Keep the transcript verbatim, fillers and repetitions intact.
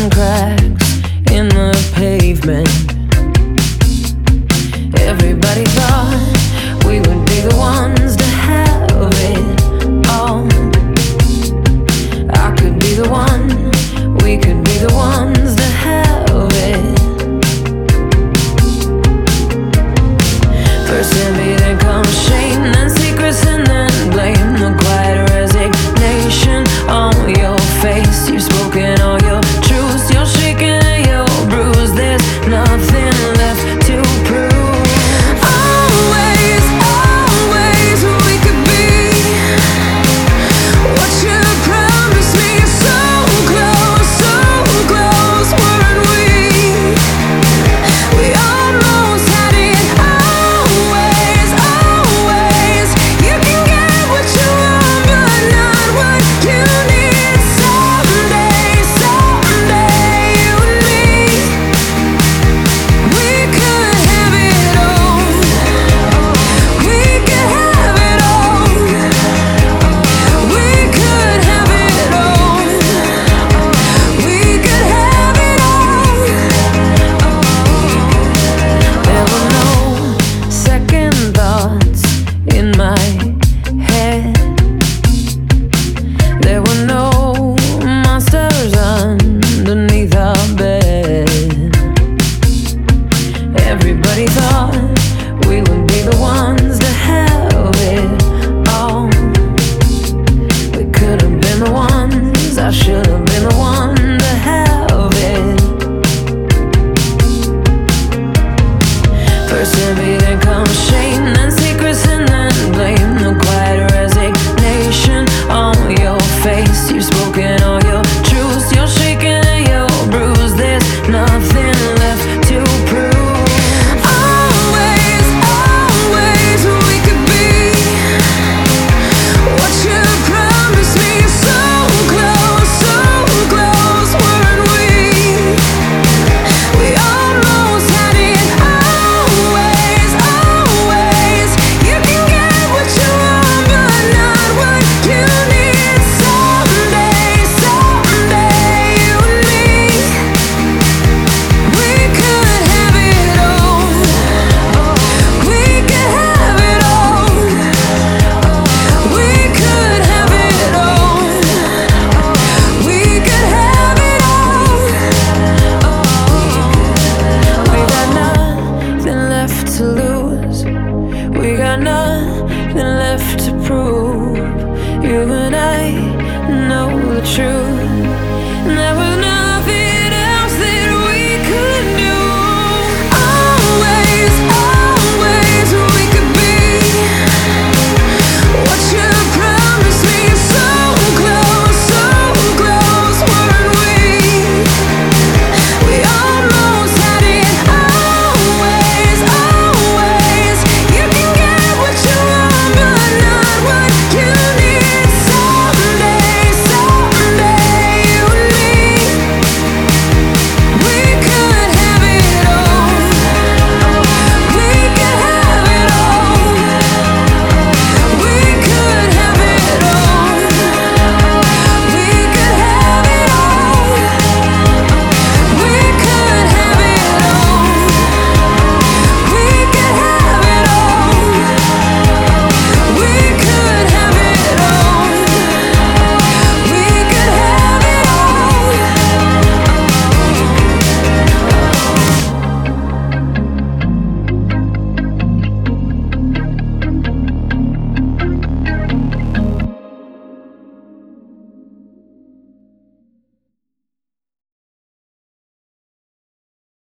some cracks in the pavement. Everybody thought we would be the ones to have it all. I could be the one, we could be the ones to have it. First envy, then comes shame, then secrets and then blame. The quiet resignation on your face. You've spoken all your